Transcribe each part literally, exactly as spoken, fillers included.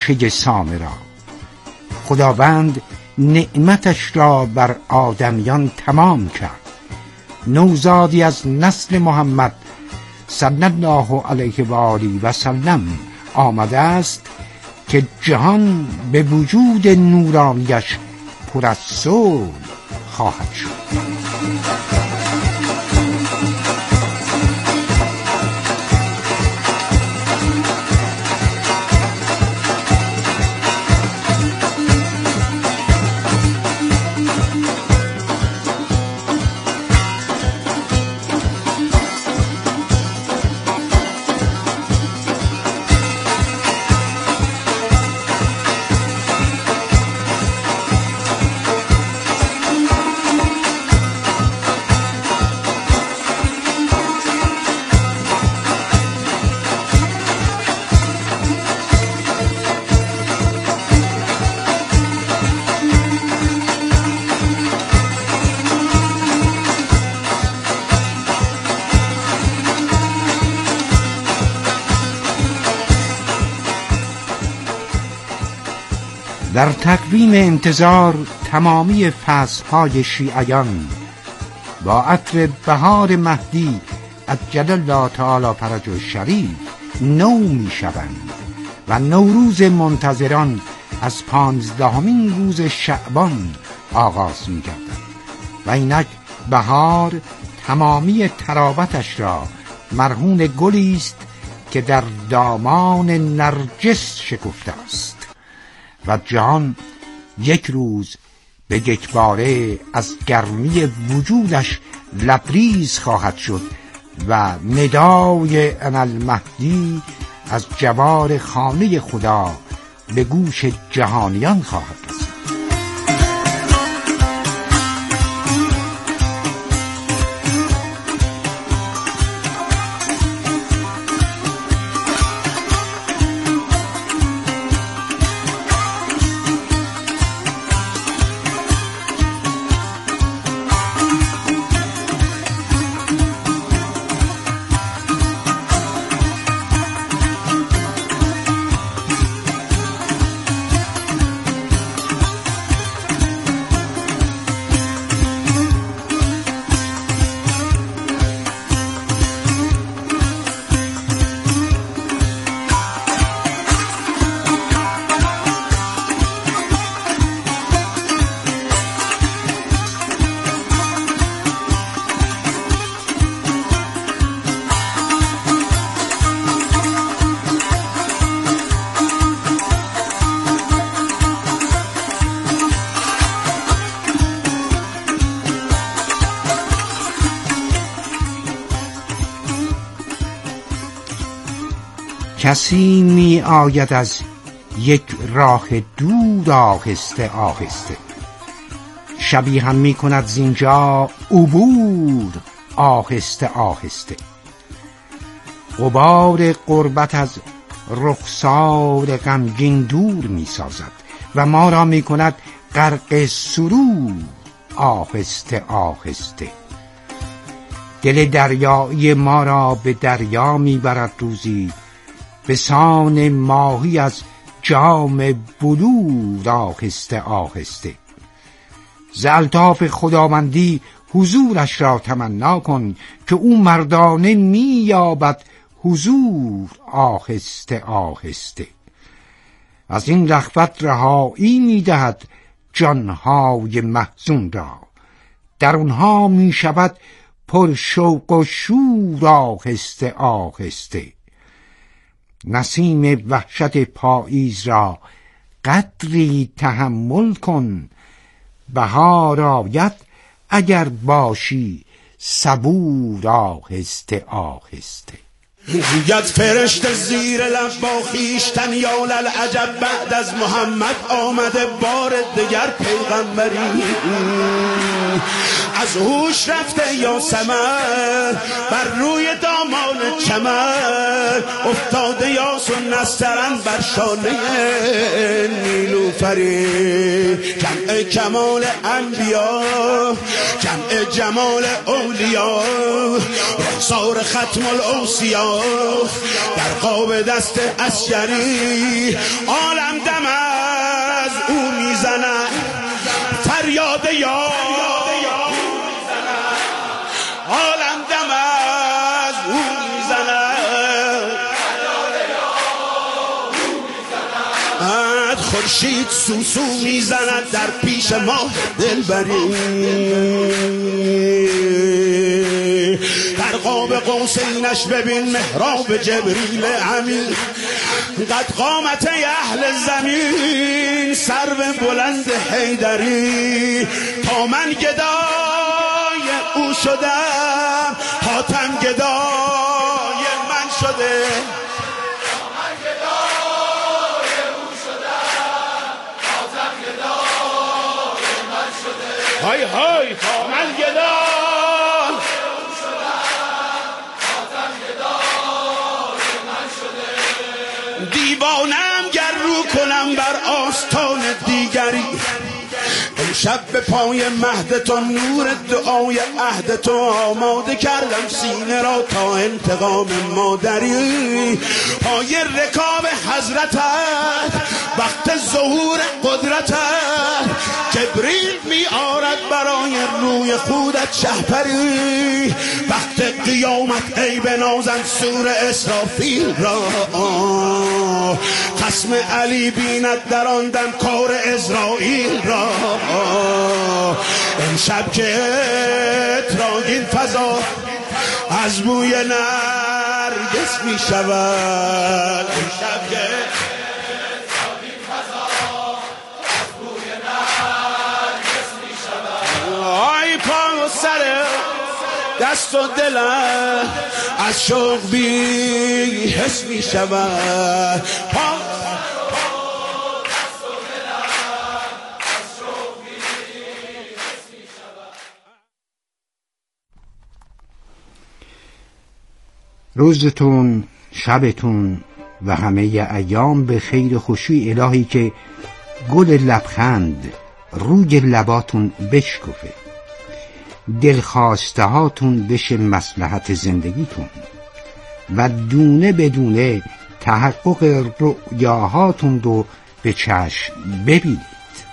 گوشه سامرا. خداوند نعمتش را بر آدمیان تمام کرد. نوزادی از نسل محمد صلی الله علیه و آله و سلم آمده است که جهان به وجود نورانیش پر از صلح خواهد شد. در تقویم انتظار تمامی فصل‌های شیعیان با عطر بهار مهدی عجل الله تعالی فرجه الشریف نو می شوند و نوروز منتظران از پانزدهمین روز شعبان آغاز می گردد و اینک بهار تمامی تراوتش را مرهون گلی است که در دامان نرجس شکفته است و جهان یک روز به یکباره از گرمی وجودش لبریز خواهد شد و ندای انالمهدی از جوار خانه خدا به گوش جهانیان خواهد رسید. کسی می آید از یک راه دور آهسته آهسته، شبیه هم می کند زینجا عبور آهسته آهسته. غبار غربت از رخسار غمگین دور می سازد و ما را می کند غرق سرور آهسته آهسته. دل دریایی ما را به دریا می برد روزی به سان ماهی از جام بلور آهسته آهسته. ز الطاف خداوندی حضورش را تمنا کن که او مردانه می یابد حضور آهسته آهسته. از این رغبت رهایی می دهد جانهای محزون را، در اونها می شود پر شوق و شور آهسته آهسته. نسیم وحشت پاییز را قدری تحمل کن، بهار آید اگر باشی صبور آهسته آهسته. گوید فرشته زیر لب با خویشتن یا للعجب بعد از محمد آمده بار دگر پیغمبری. از هوش رفته یا سمر بر روی دامان چمر، افتاده یا سنسترن بر شانه نیلوفری. جمع کمال انبیا، جمع جمال اولیا، رخسار ختم الاوصیا در قاب دست عسکری. عالم خورشید سوسو میزند در پیش ما دلبری، در قاب قوسینش ببین محراب جبریل امین، قد قامت اهل زمین سرو بلند حیدری، تا من گدای او شدم حاتم گدای من شده، های های تا من گدای دیوانم گر رو کنم بر آستان دیگری، امشب به پای مهدتون نور دعای عهدتو آماده کردم سینه را تا انتقام مادری، پای رکاب حضرتت وقت ظهور قدرتت جبریل می آرد برای روی خودت شهپری، وقت قیامت ای بنازن سور اسرافیل را، خصم علی بیند در آن دم کار اسرائیل را، امشب که تراگین فضا از بوی نرگس می شود، امشب که تراگین فضا از بوی نرگس می شود، آی پا و سر دست و دلم از شوق بی حس می شود، پا روزتون، شبتون و همه ایام به خیر و خوشی الهی که گل لبخند روی لباتون بشکفه، دلخواسته هاتون بشه مصلحت زندگیتون و دونه بدونه تحقق رؤیاهاتون رو به چشم ببینید.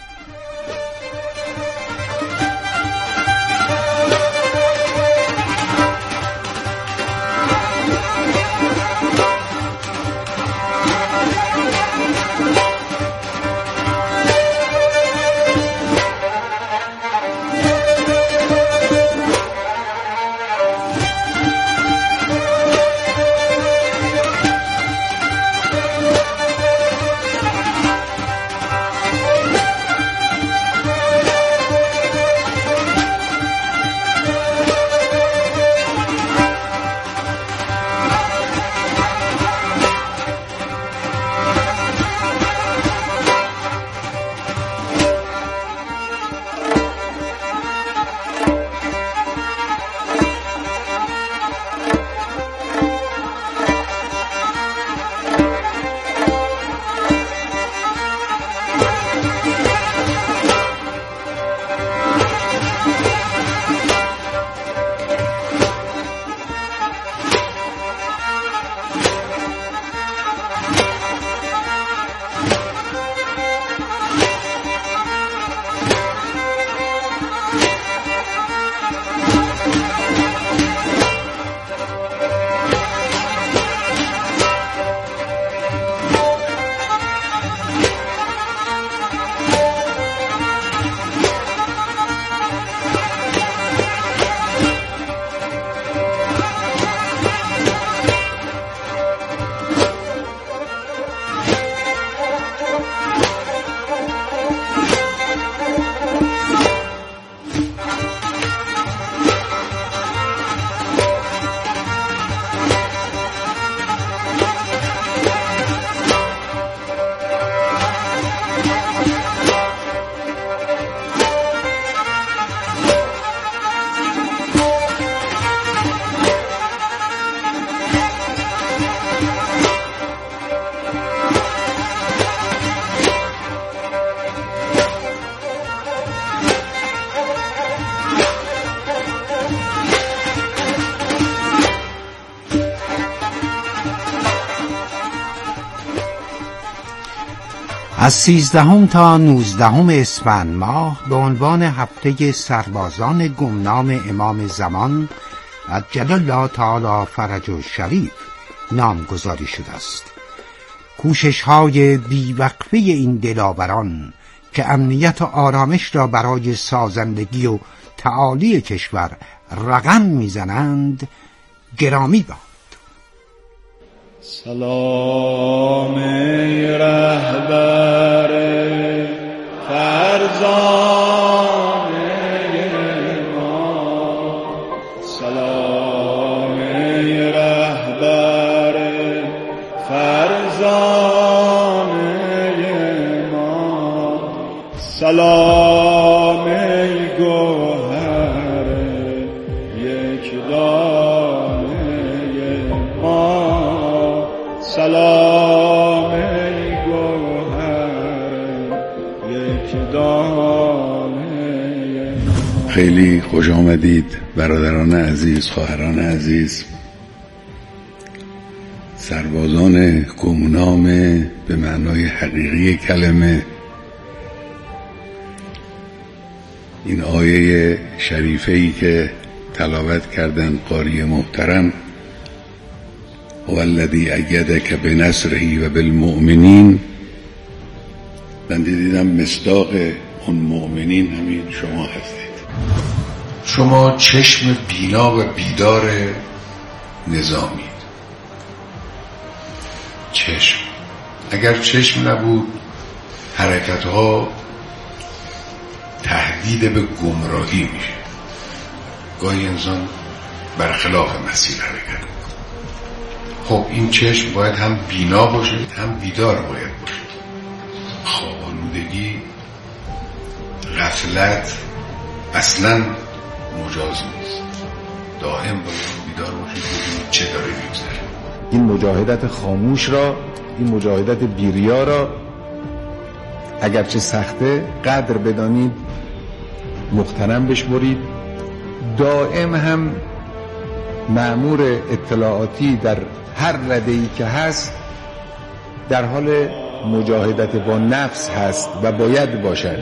از سیزدهم تا نوزدهم اسفند ماه به عنوان هفته سربازان گمنام امام زمان عجل الله تعالی فرجه شریف نامگذاری شده است. کوشش‌های بیوقفه این دلاوران که امنیت و آرامش را برای سازندگی و تعالی کشور رقم میزنند گرامی باد. سلام ای رهبر فرزانه ما، سلام ای رهبر فرزانه ما، سلام ای گوهر یک دانه ما، سلام ای گوهر یک دانه ما. خیلی خوش آمدید برادران عزیز، خواهران عزیز، سربازان گمنام به معنای حقیقی کلمه. این آیه شریفه‌ای که تلاوت کردن قاری محترم، هو الذی ایدک بنصره و بالمؤمنین، بنده دیدم مصداق اون مؤمنین همین شما هستید. شما چشم بینا و بیدار نظامی. چشم، اگر چشم نبود حرکتها تهدید به گمراهی میشه. گاهی انسان برخلاف مسیر حرکت میکنه. خب این چشم باید هم بینا باشه هم بیدار باید باشه. خواب‌آلودگی، غفلت اصلا مجاز نیست. دائم باید بیدار باشید ببینید چه داره میگذره. این مجاهدت خاموش را، این مجاهدت بیریا را اگرچه سخته قدر بدانید، مغتنم بشمرید. دائم هم مأمور اطلاعاتی در هر رده‌ای که هست در حال مجاهدت با نفس هست و باید باشد.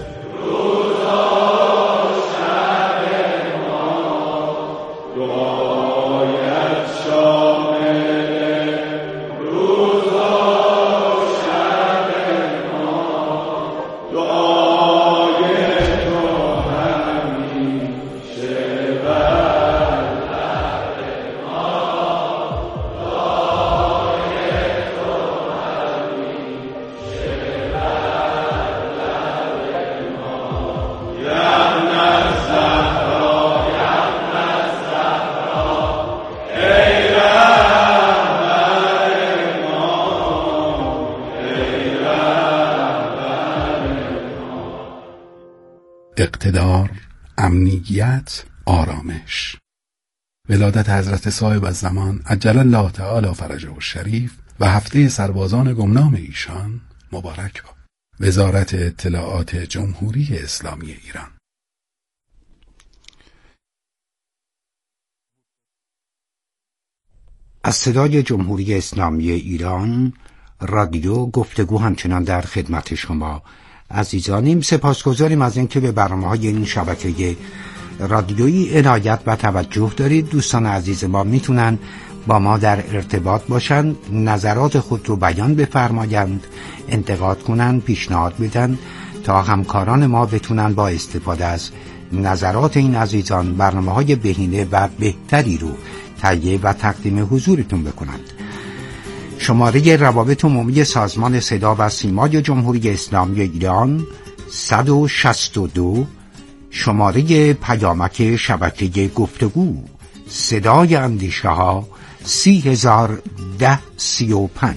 اقتدار، امنیت، آرامش. ولادت حضرت صاحب الزمان عجل الله تعالی فرجه الشریف و هفته سربازان گمنام ایشان مبارک باد. وزارت اطلاعات جمهوری اسلامی ایران. از صدای جمهوری اسلامی ایران رادیو گفتگو همچنان در خدمت شما عزیزانیم. سپاسگزاریم از اینکه به برنامه‌های این شبکه رادیویی عنایت و توجه دارید. دوستان عزیز ما میتونن با ما در ارتباط باشند، نظرات خود رو بیان بفرمایند، انتقاد کنند، پیشنهاد بدن تا همکاران ما بتونن با استفاده از نظرات این عزیزان برنامه‌های بهینه و بهتری رو تهیه و تقدیم حضورتون بکنند. شماره روابط عمومی سازمان صدا و سیمای جمهوری اسلامی ایران صد و شصت و دو، شماره پیامک شبکه گفتگو صدای اندیشه ها سی هزار ده سی و پنج.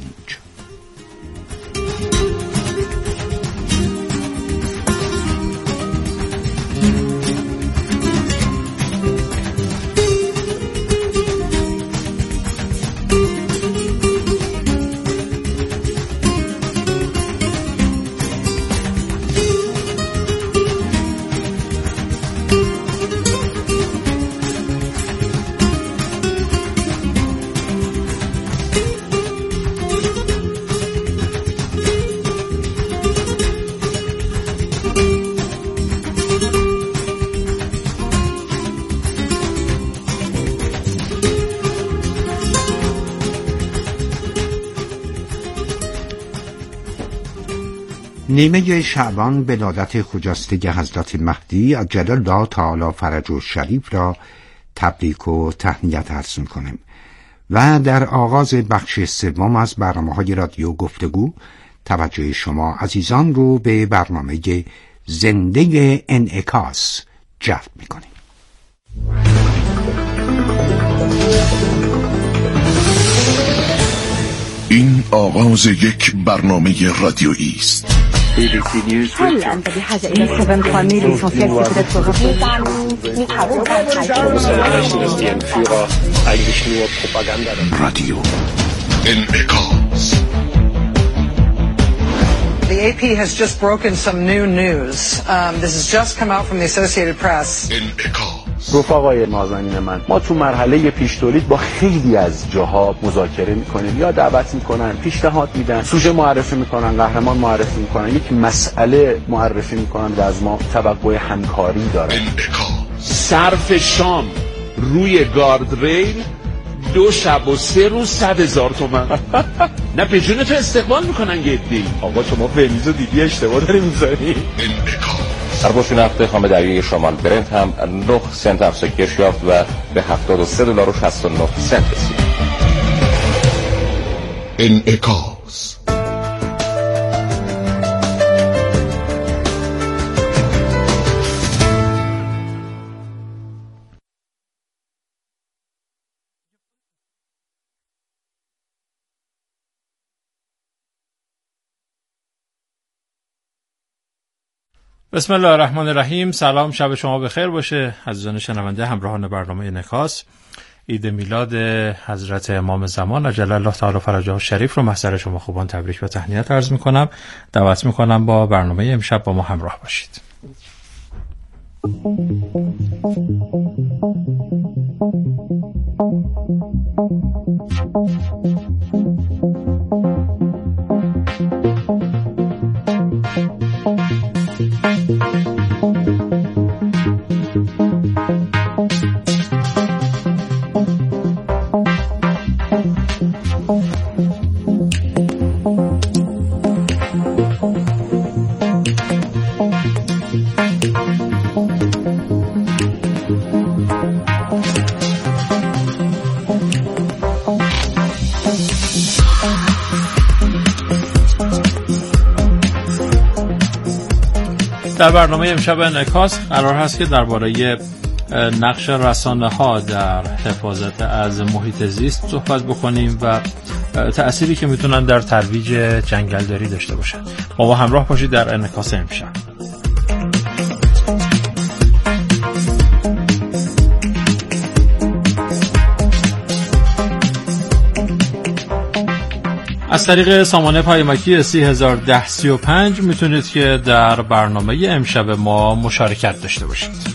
نیمه شعبان ولادت خجسته حضرت مهدی عجل الله تعالی فرجه الشریف را تبریک و تهنیت عرض می‌کنیم و در آغاز بخش سوم از برنامه‌های رادیو گفتگو توجه شما عزیزان رو به برنامه زنده انعکاس جلب می‌کنیم. این آغاز یک برنامه رادیویی است. رادیو انعکاس. The A P has just broken some new news. Um, this has just come out from the Associated Press. رفقای نازنین من، ما تو مرحله پیش تولید با خیلی از جاها مذاکره میکنیم یا دعوت میکنن، پیشنهاد میدن، سوژه معرفی میکنن، قهرمان معرفی میکنن، یک مسئله معرفی میکنن و از ما توقع همکاری دارن. صرف شام روی گاردریل دو شب و سه روز صد هزار تومن. نه به جون تو استقبال میکنن گدی. آقا شما فلیزو دیدی اشتباه داری میزنی. هر بوش نفت خام دریای شمال برنت هم نه سنت افزایش یافت و به هفتاد و سه دلار و شصت و نه سنت رسید. انعکاس. بسم الله الرحمن الرحیم. سلام، شب شما بخیر باشه عزیزان شنونده همراهان برنامه انعکاس. عید میلاد حضرت امام زمان عجل الله تعالی فرجه الشریف رو محضر شما خوبان تبریک و تهنیت عرض میکنم. دعوت میکنم با برنامه امشب با ما همراه باشید. در برنامه امشب انعکاس قرار هست که درباره نقش رسانه‌ها در حفاظت از محیط زیست صحبت بکنیم و تأثیری که میتونن در ترویج جنگلداری داشته باشن. با ما همراه باشید در انعکاس امشب. از طریق سامانه پیامکی سی هزار و ده سی و پنج میتونید که در برنامه امشب ما مشارکت داشته باشید.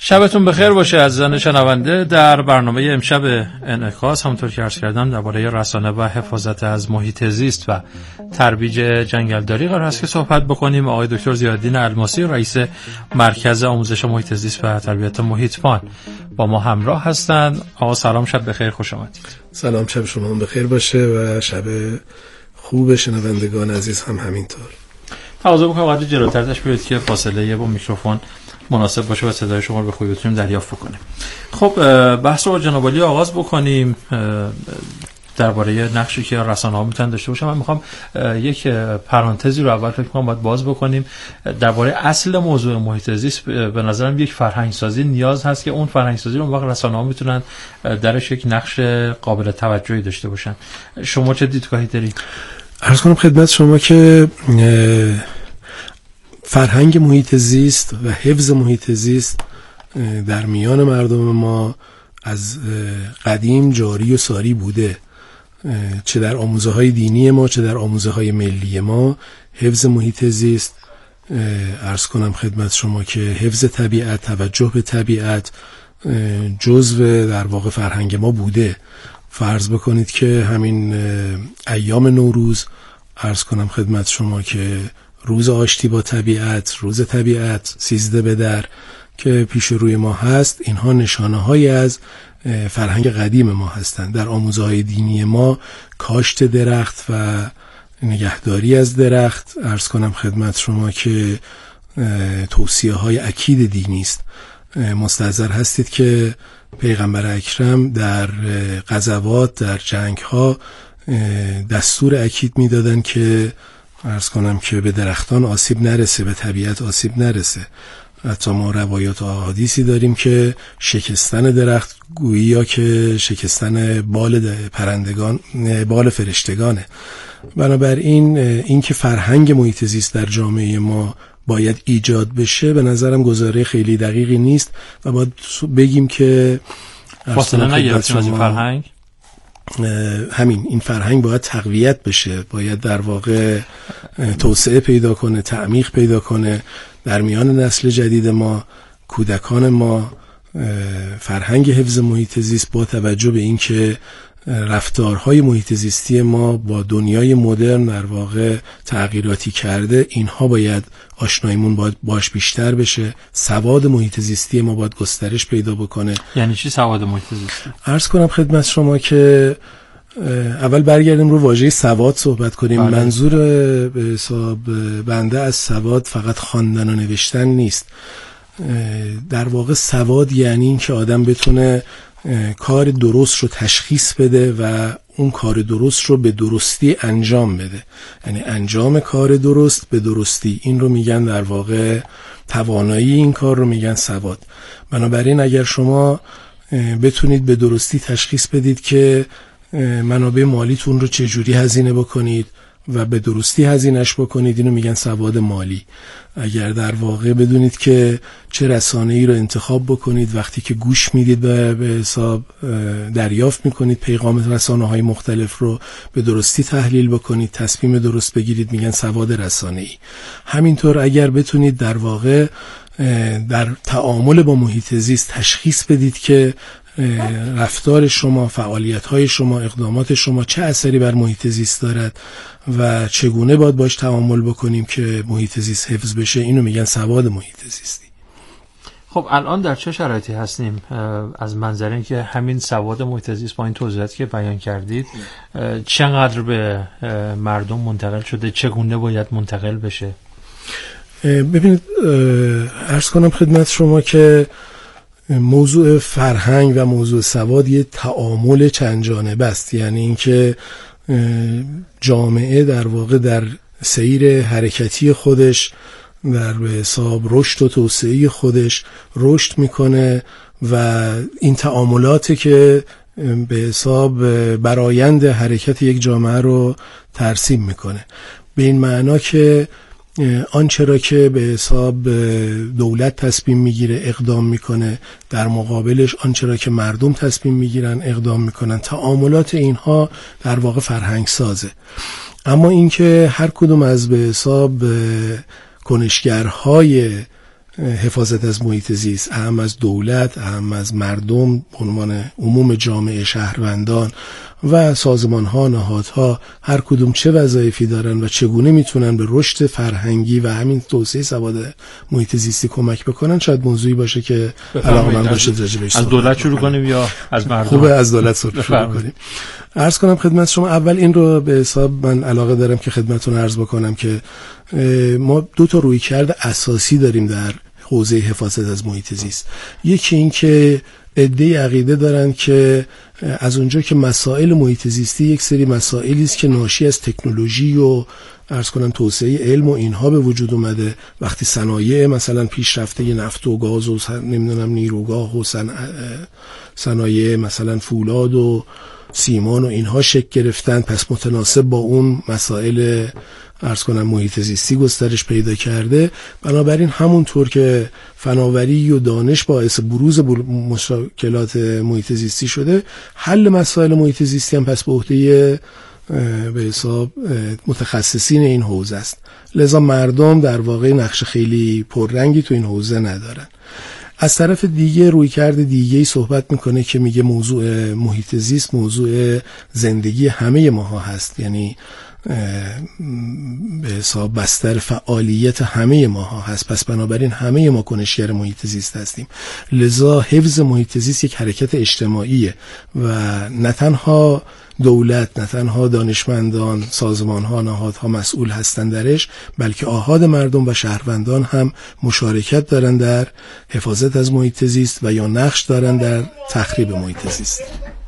شبتون بخیر باشه عزیزان شنونده. در برنامه امشب انعکاس همونطور که عرض کردم درباره رسانه و حفاظت از محیط زیست و ترویج جنگلداری قرار است که صحبت بکنیم. آقای دکتر ضیاءالدین الماسی رئیس مرکز آموزش محیط زیست و تربیت محیط‌بان با ما همراه هستند. آقا سلام، شب بخیر، خوش آمدید. سلام، شب شما بخیر باشه و شب خوب شنوندگان عزیز هم همینطور. تقاضا می‌کنم قدر جلوتر تاش بیاید که فاصله با میکروفون مناسب باشه و صدای شما رو به خوبی بتونیم دریافت بکنیم. خب بحث رو با جناب عالی آغاز بکنیم درباره نقشی که رسانه‌ها میتونن داشته باشن. من میخوام یک پرانتزی رو اول فکر کنم باید باز بکنیم درباره اصل موضوع محیط زیست. به نظرم یک فرهنگ سازی نیاز هست که اون فرهنگ سازی رو اون وقت رسانه‌ها میتونن درش یک نقش قابل توجهی داشته باشن. شما چه دیدگاهی دارید؟ عرض کنم خدمت شما که فرهنگ محیط زیست و حفظ محیط زیست در میان مردم ما از قدیم جاری و ساری بوده، چه در آموزه های دینی ما چه در آموزه های ملی ما. حفظ محیط زیست، عرض کنم خدمت شما که حفظ طبیعت، توجه به طبیعت جزو در واقع فرهنگ ما بوده. فرض بکنید که همین ایام نوروز، عرض کنم خدمت شما که روز آشتی با طبیعت، روز طبیعت، سیزده به در که پیش روی ما هست، اینها نشانه هایی از فرهنگ قدیم ما هستند. در آموزه های دینی ما کاشت درخت و نگهداری از درخت، عرض کنم خدمت شما که توصیه های اکید دینی است. مستحضر هستید که پیغمبر اکرم در غزوات، در جنگ ها دستور اکید میدادن که عرض کنم که به درختان آسیب نرسه، به طبیعت آسیب نرسه. حتی ما روایات و احادیثی داریم که شکستن درخت گویی یا که شکستن بال پرندگان، بال فرشتگانه. بنابراین این که فرهنگ محیط زیست در جامعه ما باید ایجاد بشه به نظرم گزاره خیلی دقیقی نیست و باید بگیم که فاصله نگرفتیم از این فرهنگ. همین این فرهنگ باید تقویت بشه، باید در واقع توسعه پیدا کنه، تعمیق پیدا کنه در میان نسل جدید ما، کودکان ما. فرهنگ حفظ محیط زیست با توجه به اینکه رفتارهای محیط زیستی ما با دنیای مدرن در واقع تغییراتی کرده، اینها باید آشناییمون باید باش بیشتر بشه. سواد محیط زیستی ما باید گسترش پیدا بکنه. یعنی چی سواد محیط زیستی؟ عرض کنم خدمت شما که اول برگردیم رو واژه سواد صحبت کنیم. بله. منظور به حساب بنده از سواد فقط خواندن و نوشتن نیست. در واقع سواد یعنی این که آدم بتونه کار درست رو تشخیص بده و اون کار درست رو به درستی انجام بده. یعنی انجام کار درست به درستی، این رو میگن در واقع توانایی این کار رو میگن سواد. بنابراین اگر شما بتونید به درستی تشخیص بدید که منابع مالیتون رو چجوری هزینه بکنید و به درستی هزینه‌اش بکنید، اینو میگن سواد مالی. اگر در واقع بدونید که چه رسانه‌ای رو انتخاب بکنید، وقتی که گوش میدید به حساب دریافت میکنید پیغام رسانه‌های مختلف رو به درستی تحلیل بکنید، تصمیم درست بگیرید، میگن سواد رسانه‌ای. همینطور اگر بتونید در واقع در تعامل با محیط زیست تشخیص بدید که رفتار شما، فعالیت‌های شما، اقدامات شما چه اثری بر محیط زیست دارد و چگونه باید باش تعامل بکنیم که محیط زیست حفظ بشه، اینو میگن سواد محیط زیستی. خب الان در چه شرایطی هستیم از منظر اینکه همین سواد محیط زیست با این توضیحاتی که بیان کردید چقدر به مردم منتقل شده، چگونه باید منتقل بشه؟ ببینید عرض کنم خدمت شما که موضوع فرهنگ و موضوع سواد یه تعامل چند جانبه است. یعنی اینکه جامعه در واقع در سیر حرکتی خودش، در به حساب رشد و توسعه خودش رشد میکنه و این تعاملاتی که به حساب برآیند حرکت یک جامعه رو ترسیم میکنه. به این معنا که آنچه را که به حساب دولت تصمیم میگیره اقدام میکنه، در مقابلش آنچه را که مردم تصمیم میگیرن اقدام میکنن. تعاملات اینها در واقع فرهنگ سازه. اما اینکه هر کدوم از به حساب کنشگرهای حفاظت از محیط زیست، اهم از دولت، اهم از مردم، عنوان عموم جامعه، شهروندان و سازمان‌ها، نهادها، هر کدوم چه وظایفی دارن و چگونه میتونن به رشد فرهنگی و همین توسعه سواد محیط زیستی کمک بکنن، شاید موضوعی باشه که علاقه‌مند باشید راجع بهش. از دولت شروع کنیم یا از مردم؟ خوبه از دولت شروع کنیم. عرض کنم خدمت شما، اول این رو به حساب من علاقه دارم که خدمتتون عرض بکنم که ما دو تا رویکرد اساسی داریم در حوزه حفاظت از محیط زیست. یکی این که عده‌ای عقیده دارن که از اونجا که مسائل محیط زیستی یک سری مسائلی است که ناشی از تکنولوژی و عرض کنم توسعه علم و اینها به وجود اومده، وقتی صنایع مثلا پیشرفته نفت و گاز و نمیدونم نیروگاه و صنایع مثلا فولاد و سیمان و اینها شکل گرفتن، پس متناسب با اون مسائل عرض کنم محیط زیستی گسترش پیدا کرده. بنابراین همونطور که فناوری و دانش باعث بروز مشکلات محیط زیستی شده، حل مسائل محیط زیستی هم پس به عهده به حساب متخصصین این حوزه است. لذا مردم در واقع نقش خیلی پررنگی تو این حوزه ندارن. از طرف دیگه رویکرد دیگه‌ای صحبت میکنه که میگه موضوع محیط زیست موضوع زندگی همه ماها هست، یعنی به حساب بستر فعالیت همه ماها هست، پس بنابراین همه ما کنشگر محیط زیست هستیم. لذا حفظ محیط زیست یک حرکت اجتماعیه و نه تنها دولت، نه تنها دانشمندان، سازمان‌ها، نهادها مسئول هستند درش، بلکه آحاد مردم و شهروندان هم مشارکت دارن در حفاظت از محیط زیست و یا نقش دارن در تخریب محیط زیست.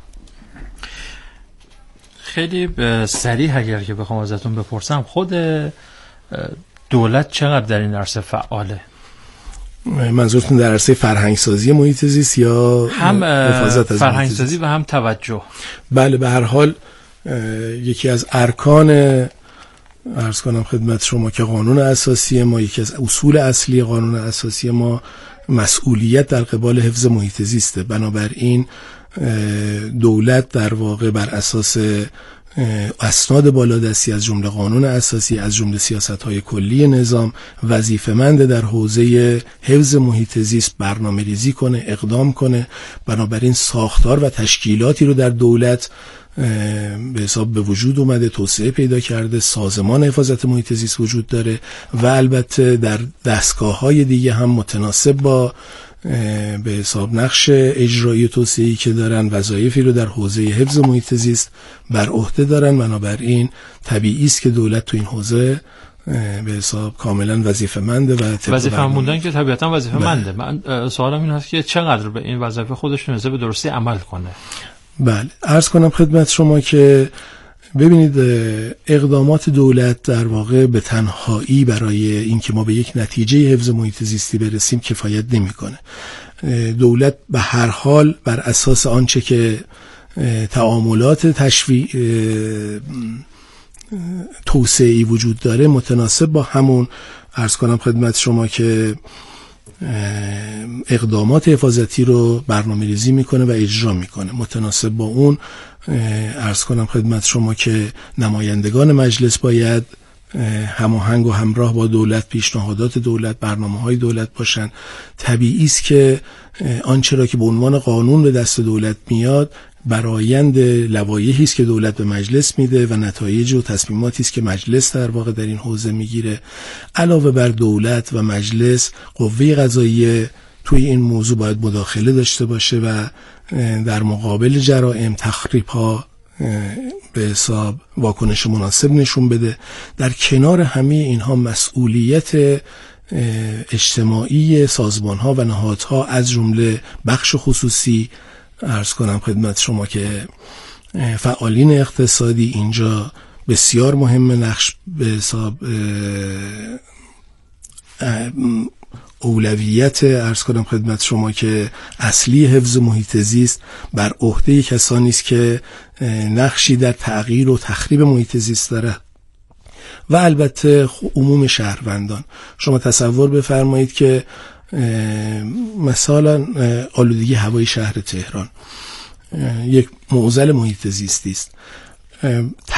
خیلی سریع اگر که بخوام ازتون بپرسم، خود دولت چقدر در این عرصه فعاله؟ منظورتون در عرصه فرهنگسازی محیط زیست یا هم حفاظت از فرهنگسازی و هم توجه؟ بله، به هر حال یکی از ارکان عرض کنم خدمت شما که قانون اساسی ما، یکی از اصول اصلی قانون اساسی ما مسئولیت در قبال حفظ محیط زیسته. بنابراین دولت در واقع بر اساس اسناد بالادستی از جمله قانون اساسی، از جمله سیاست‌های کلی نظام، وظیفه‌مند در حوزه حفظ محیط زیست برنامه‌ریزی کنه، اقدام کنه. بنابراین ساختار و تشکیلاتی رو در دولت به حساب به وجود اومده، توسعه پیدا کرده، سازمان حفاظت محیط زیست وجود داره و البته در دستگاه‌های دیگه هم متناسب با به حساب نقش اجرایی توسعه‌ای که دارن وظایفی رو در حوزه حفظ محیط زیست بر عهده دارن. بنابراین طبیعی است که دولت تو این حوزه به حساب کاملا وظیفه‌منده و وظیفه‌مندن که طبیعتا وظیفه‌منده. من سوالم این هست که چقدر به این وظیفه خودش تونسته به درستی عمل کنه؟ بله، عرض کنم خدمت شما که ببینید اقدامات دولت در واقع به تنهایی برای اینکه ما به یک نتیجه حفظ محیط زیستی برسیم کفایت نمی‌کنه. دولت به هر حال بر اساس آنچه که تعاملات تشویع توسعه‌ای وجود داره متناسب با همون عرض کنم خدمت شما که اقدامات حفاظتی رو برنامه‌ریزی میکنه و اجرا میکنه. متناسب با اون عرض کنم خدمت شما که نمایندگان مجلس باید هماهنگ و همراه با دولت، پیشنهادات دولت، برنامه‌های دولت باشن. طبیعی است که آنچه را که به عنوان قانون به دست دولت میاد برآیند لوایحی است که دولت به مجلس میده و نتایج و تصمیماتی است که مجلس در واقع در این حوزه میگیره. علاوه بر دولت و مجلس، قوه قضاییه توی این موضوع باید مداخله داشته باشه و در مقابل جرائم، تخریب‌ها به حساب واکنش مناسب نشون بده. در کنار همه اینها مسئولیت اجتماعی سازمان‌ها و نهادها از جمله بخش خصوصی عرض کنم خدمت شما که فعالین اقتصادی اینجا بسیار مهم، نقش به حساب اولویت عرض کنم خدمت شما که اصلی حفظ محیط زیست بر عهده کسانی است که نقشی در تغییر و تخریب محیط زیست داره و البته عموم شهروندان. شما تصور بفرمایید که مثلا آلودگی هوای شهر تهران یک معضل محیط زیستی است.